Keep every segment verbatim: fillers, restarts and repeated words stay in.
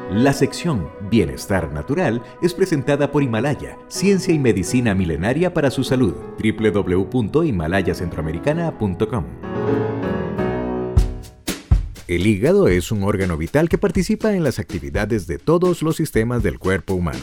La sección Bienestar Natural es presentada por Himalaya, ciencia y medicina milenaria para su salud. doble u doble u doble u punto himalaya centroamericana punto com. El hígado es un órgano vital que participa en las actividades de todos los sistemas del cuerpo humano.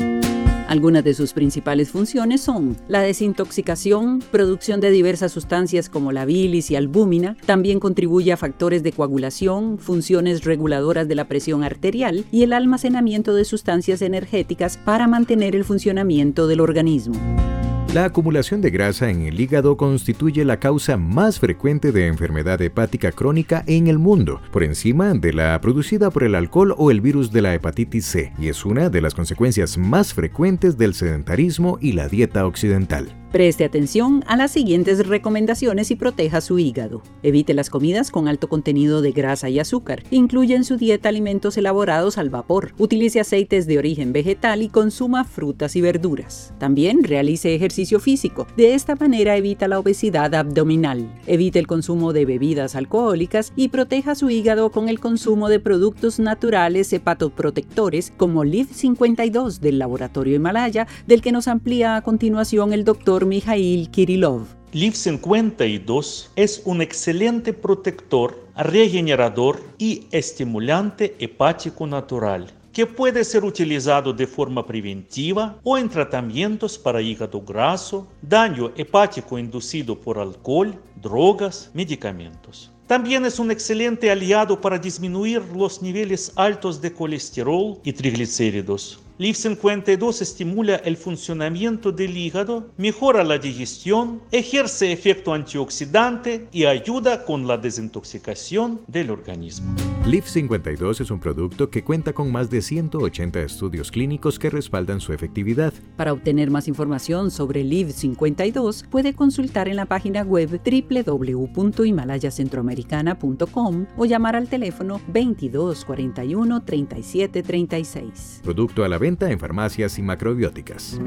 Algunas de sus principales funciones son la desintoxicación, producción de diversas sustancias como la bilis y albúmina, también contribuye a factores de coagulación, funciones reguladoras de la presión arterial y el almacenamiento de sustancias energéticas para mantener el funcionamiento del organismo. La acumulación de grasa en el hígado constituye la causa más frecuente de enfermedad hepática crónica en el mundo, por encima de la producida por el alcohol o el virus de la hepatitis C, y es una de las consecuencias más frecuentes del sedentarismo y la dieta occidental. Preste atención a las siguientes recomendaciones y proteja su hígado. Evite las comidas con alto contenido de grasa y azúcar. Incluya en su dieta alimentos elaborados al vapor. Utilice aceites de origen vegetal y consuma frutas y verduras. También realice ejercicio físico. De esta manera evita la obesidad abdominal. Evite el consumo de bebidas alcohólicas y proteja su hígado con el consumo de productos naturales hepatoprotectores como L I V cincuenta y dos del laboratorio Himalaya, del que nos amplía a continuación el doctor Mikhail Kirillov. L I V cincuenta y dos es un excelente protector, regenerador y estimulante hepático natural que puede ser utilizado de forma preventiva o en tratamientos para hígado graso, daño hepático inducido por alcohol, drogas, medicamentos. También es un excelente aliado para disminuir los niveles altos de colesterol y triglicéridos. L I V cincuenta y dos estimula el funcionamiento del hígado, mejora la digestión, ejerce efecto antioxidante y ayuda con la desintoxicación del organismo. L I V cincuenta y dos es un producto que cuenta con más de ciento ochenta estudios clínicos que respaldan su efectividad. Para obtener más información sobre L I V cincuenta y dos, puede consultar en la página web doble u doble u doble u punto himalaya centroamericana punto com o llamar al teléfono veintidós cuarenta y uno treinta y siete treinta y seis. Producto a la venta en farmacias y macrobióticas.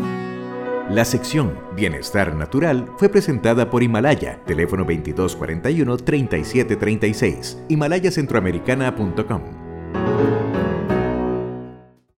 La sección Bienestar Natural fue presentada por Himalaya, teléfono veintidós cuarenta y uno treinta y siete treinta y seis, himalaya centroamericana punto com.